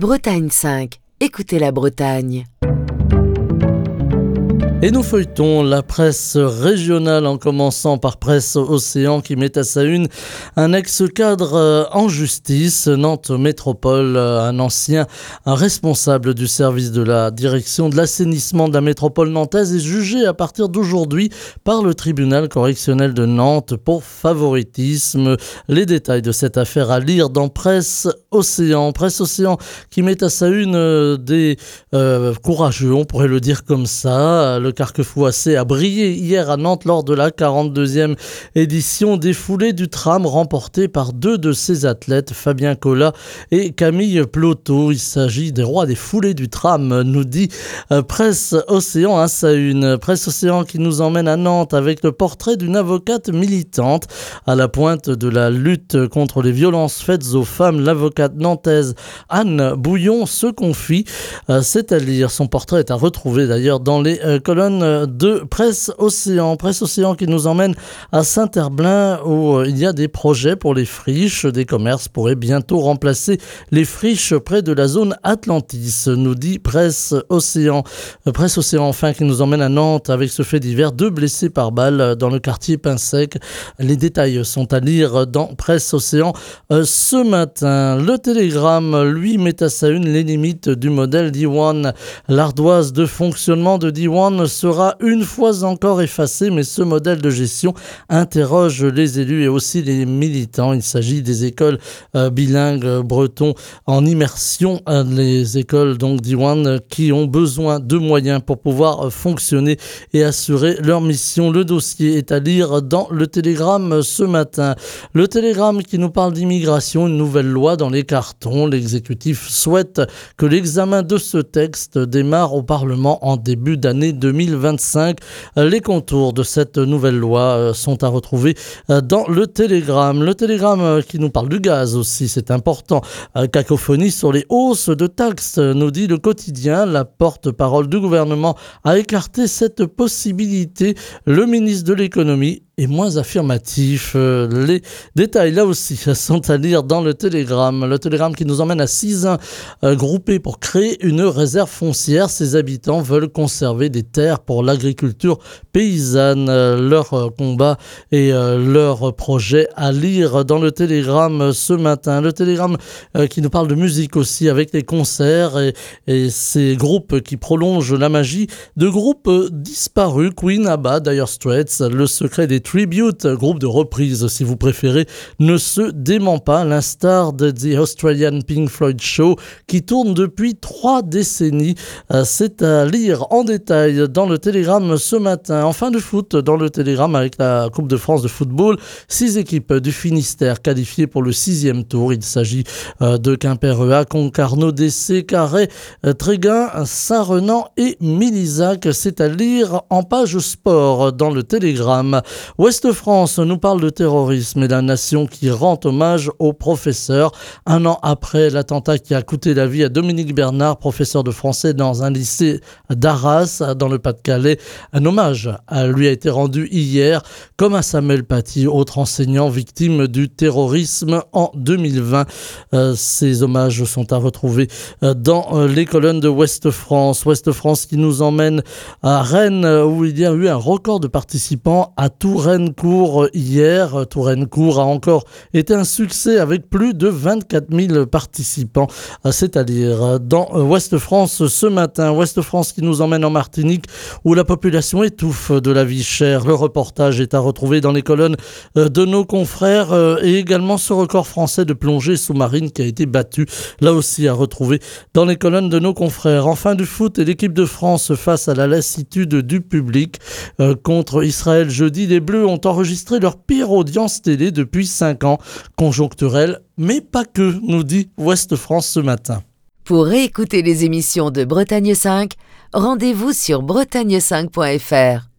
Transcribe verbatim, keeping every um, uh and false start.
Bretagne cinq, écoutez la Bretagne. Et nous feuilletons la presse régionale en commençant par Presse Océan qui met à sa une un ex-cadre en justice. Nantes Métropole, un ancien un responsable du service de la direction de l'assainissement de la métropole nantaise est jugé à partir d'aujourd'hui par le tribunal correctionnel de Nantes pour favoritisme. Les détails de cette affaire à lire dans Presse Océan. Presse Océan qui met à sa une des euh, courageux, on pourrait le dire comme ça. Le Carquefou-Assez a brillé hier à Nantes lors de la quarante-deuxième édition des foulées du tram remportée par deux de ses athlètes, Fabien Collat et Camille Ploto. Il s'agit des rois des foulées du tram, nous dit euh, Presse Océan à sa une. Presse Océan qui nous emmène à Nantes avec le portrait d'une avocate militante à la pointe de la lutte contre les violences faites aux femmes. L'avocate nantaise Anne Bouillon se confie. Euh, c'est à lire. Son portrait est à retrouver d'ailleurs dans les euh, colonnes de Presse Océan. Presse Océan qui nous emmène à Saint-Herblain où il y a des projets pour les friches. Des commerces pourraient bientôt remplacer les friches près de la zone Atlantis, nous dit Presse Océan. Presse Océan enfin qui nous emmène à Nantes avec ce fait divers, deux blessés par balle dans le quartier Pinsec. Les détails sont à lire dans Presse Océan ce matin. Le Télégramme, lui, met à sa une les limites du modèle D un. L'ardoise de fonctionnement de D un sera une fois encore effacé, mais ce modèle de gestion interroge les élus et aussi les militants. Il s'agit des écoles euh, bilingues euh, bretons en immersion, euh, les écoles donc D un qui ont besoin de moyens pour pouvoir euh, fonctionner et assurer leur mission. Le dossier est à lire dans le Télégramme ce matin. Le Télégramme qui nous parle d'immigration, une nouvelle loi dans les cartons. L'exécutif souhaite que l'examen de ce texte démarre au Parlement en début d'année deux mille vingt-cinq. Les contours de cette nouvelle loi sont à retrouver dans le Télégramme. Le Télégramme qui nous parle du gaz aussi, c'est important. Cacophonie sur les hausses de taxes, nous dit le quotidien. La porte-parole du gouvernement a écarté cette possibilité. Le ministre de l'économie est moins affirmatif. Les détails là aussi sont à lire dans le Télégramme. Le Télégramme qui nous emmène à Sizun, euh, groupé pour créer une réserve foncière. Ses habitants veulent conserver des terres pour l'agriculture paysanne. Euh, leur euh, combat et euh, leur projet à lire dans le Télégramme ce matin. Le Télégramme euh, qui nous parle de musique aussi avec les concerts et, et ces groupes qui prolongent la magie de groupes disparus. Queen, ABBA, Dire Straits, Le Secret des Tribute, groupe de reprise si vous préférez, ne se dément pas, à l'instar de The Australian Pink Floyd Show qui tourne depuis trois décennies. C'est à lire en détail dans le Télégramme ce matin. En fin de foot, dans le Télégramme avec la Coupe de France de football, six équipes du Finistère qualifiées pour le sixième tour. Il s'agit de Quimper-E A, Concarneau, D C, Carhaix, Tréguin, Saint-Renan et Milizac. C'est à lire en page sport dans le Télégramme. Ouest France nous parle de terrorisme et la nation qui rend hommage aux professeurs. Un an après l'attentat qui a coûté la vie à Dominique Bernard, professeur de français dans un lycée d'Arras, dans le Pas-de-Calais, un hommage lui a été rendu hier, comme à Samuel Paty, autre enseignant victime du terrorisme en deux mille vingt. Euh, ces hommages sont à retrouver dans les colonnes de Ouest France. Ouest France qui nous emmène à Rennes où il y a eu un record de participants à Touraine-Court hier. Touraine-Court a encore été un succès avec plus de vingt-quatre mille participants. C'est-à-dire dans Ouest France ce matin. Ouest France qui nous emmène en Martinique où la population étouffe de la vie chère. Le reportage est à retrouver dans les colonnes de nos confrères et également ce record français de plongée sous-marine qui a été battu. Là aussi à retrouver dans les colonnes de nos confrères. En fin du foot, et l'équipe de France face à la lassitude du public euh, contre Israël jeudi. Les Bleus ont enregistré leur pire audience télé depuis cinq ans. Conjoncturelle, mais pas que, nous dit Ouest France ce matin. Pour réécouter les émissions de Bretagne cinq, rendez-vous sur bretagne cinq point f r.